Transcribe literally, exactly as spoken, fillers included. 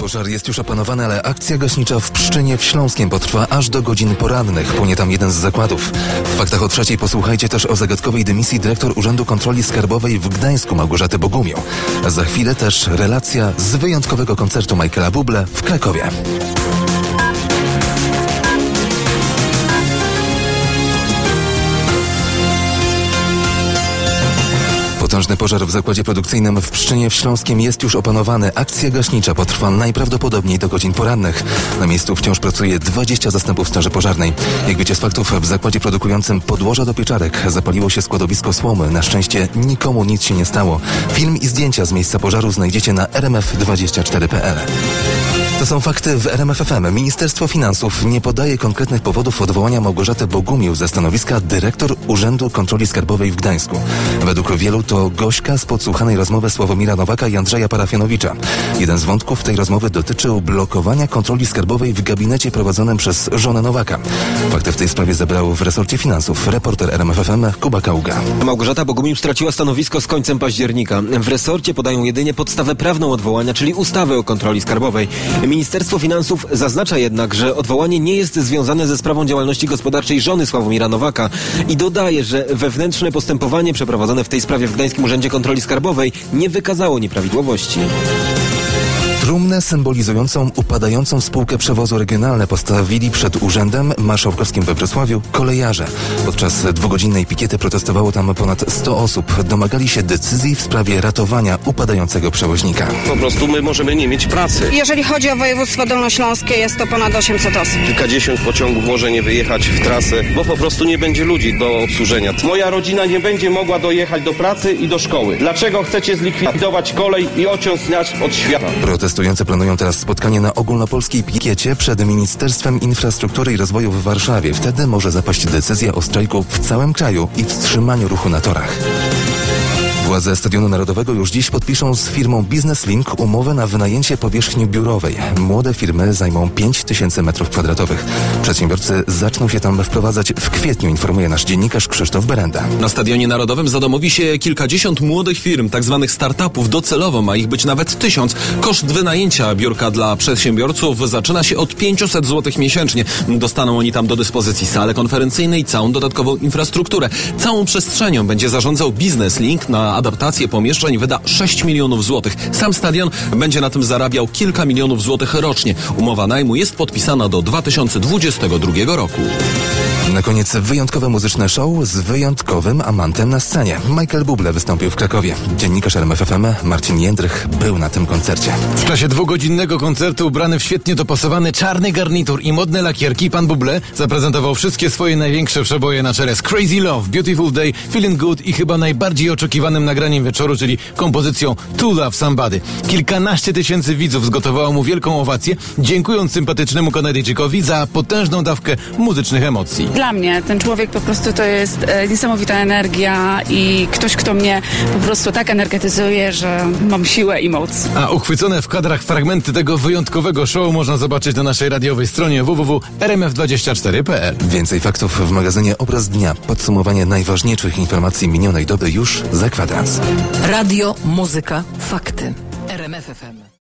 Pożar jest już opanowany, ale akcja gaśnicza w Pszczynie w Śląskiem potrwa aż do godzin porannych. Płonie tam jeden z zakładów. W faktach o trzeciej posłuchajcie też o zagadkowej dymisji dyrektor Urzędu Kontroli Skarbowej w Gdańsku Małgorzaty Bogumił. Za chwilę też relacja z wyjątkowego koncertu Michaela Bublé w Krakowie. Potężny pożar w zakładzie produkcyjnym w Pszczynie w Śląskiem jest już opanowany. Akcja gaśnicza potrwa najprawdopodobniej do godzin porannych. Na miejscu wciąż pracuje dwadzieścia zastępów straży pożarnej. Jak wiecie z faktów, w zakładzie produkującym podłoża do pieczarek zapaliło się składowisko słomy. Na szczęście nikomu nic się nie stało. Film i zdjęcia z miejsca pożaru znajdziecie na r m f dwadzieścia cztery kropka p l. To są fakty w R M F F M. Ministerstwo Finansów nie podaje konkretnych powodów odwołania Małgorzaty Bogumił ze stanowiska dyrektor Urzędu Kontroli Skarbowej w Gdańsku. Według wielu to gośka z podsłuchanej rozmowy Sławomira Nowaka i Andrzeja Parafianowicza. Jeden z wątków tej rozmowy dotyczył blokowania kontroli skarbowej w gabinecie prowadzonym przez żonę Nowaka. Fakty w tej sprawie zebrał w resorcie finansów reporter R M F F M Kuba Kaługa. Małgorzata Bogumił straciła stanowisko z końcem października. W resorcie podają jedynie podstawę prawną odwołania, czyli ustawę o kontroli skarbowej. Ministerstwo Finansów zaznacza jednak, że odwołanie nie jest związane ze sprawą działalności gospodarczej żony Sławomira Nowaka i dodaje, że wewnętrzne postępowanie przeprowadzone w tej sprawie w Gdańskim Urzędzie Kontroli Skarbowej nie wykazało nieprawidłowości. Trumnę symbolizującą upadającą spółkę Przewozy Regionalne postawili przed Urzędem Marszałkowskim we Wrocławiu kolejarze. Podczas dwugodzinnej pikiety protestowało tam ponad sto osób. Domagali się decyzji w sprawie ratowania upadającego przewoźnika. Po prostu my możemy nie mieć pracy. Jeżeli chodzi o województwo dolnośląskie, jest to ponad osiemset osób. Kilkadziesiąt pociągów może nie wyjechać w trasę, bo po prostu nie będzie ludzi do obsłużenia. Moja rodzina nie będzie mogła dojechać do pracy i do szkoły. Dlaczego chcecie zlikwidować kolej i ociąć nas od świata? Protestujący planują teraz spotkanie na ogólnopolskiej pikiecie przed Ministerstwem Infrastruktury i Rozwoju w Warszawie. Wtedy może zapaść decyzja o strajku w całym kraju i wstrzymaniu ruchu na torach. Władze Stadionu Narodowego już dziś podpiszą z firmą Business Link umowę na wynajęcie powierzchni biurowej. Młode firmy zajmą pięć tysięcy metrów kwadratowych. Przedsiębiorcy zaczną się tam wprowadzać w kwietniu, informuje nasz dziennikarz Krzysztof Berenda. Na Stadionie Narodowym zadomowi się kilkadziesiąt młodych firm, tak zwanych startupów. Docelowo ma ich być nawet tysiąc. Koszt wynajęcia biurka dla przedsiębiorców zaczyna się od pięćset złotych miesięcznie. Dostaną oni tam do dyspozycji salę konferencyjną i całą dodatkową infrastrukturę. Całą przestrzenią będzie zarządzał Business Link. Na adaptację pomieszczeń wyda sześć milionów złotych. Sam stadion będzie na tym zarabiał kilka milionów złotych rocznie. Umowa najmu jest podpisana do dwa tysiące dwudziestego drugiego roku. Na koniec wyjątkowe muzyczne show z wyjątkowym amantem na scenie. Michael Bublé wystąpił w Krakowie. Dziennikarz R M F F M Marcin Jędrych był na tym koncercie. W czasie dwugodzinnego koncertu ubrany w świetnie dopasowany czarny garnitur i modne lakierki pan Bublé zaprezentował wszystkie swoje największe przeboje na czele z Crazy Love, Beautiful Day, Feeling Good i chyba najbardziej oczekiwanym nagraniem wieczoru, czyli kompozycją To Love Somebody. Kilkanaście tysięcy widzów zgotowało mu wielką owację, dziękując sympatycznemu Kanadyjczykowi za potężną dawkę muzycznych emocji. Dla mnie ten człowiek po prostu to jest e, niesamowita energia i ktoś, kto mnie po prostu tak energetyzuje, że mam siłę i moc. A uchwycone w kadrach fragmenty tego wyjątkowego show można zobaczyć na naszej radiowej stronie w w w kropka r m f dwadzieścia cztery kropka p l. Więcej faktów w magazynie Obraz Dnia. Podsumowanie najważniejszych informacji minionej doby już za kwadrans. Radio, muzyka, fakty. R M F F M.